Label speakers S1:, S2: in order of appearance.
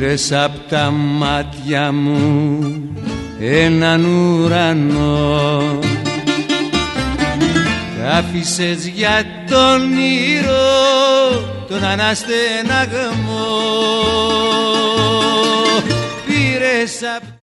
S1: Πήρες απ' τα μάτια μου έναν ουρανό, άφησες για τον ήρω τον αναστεναγμό. Πήρες απ'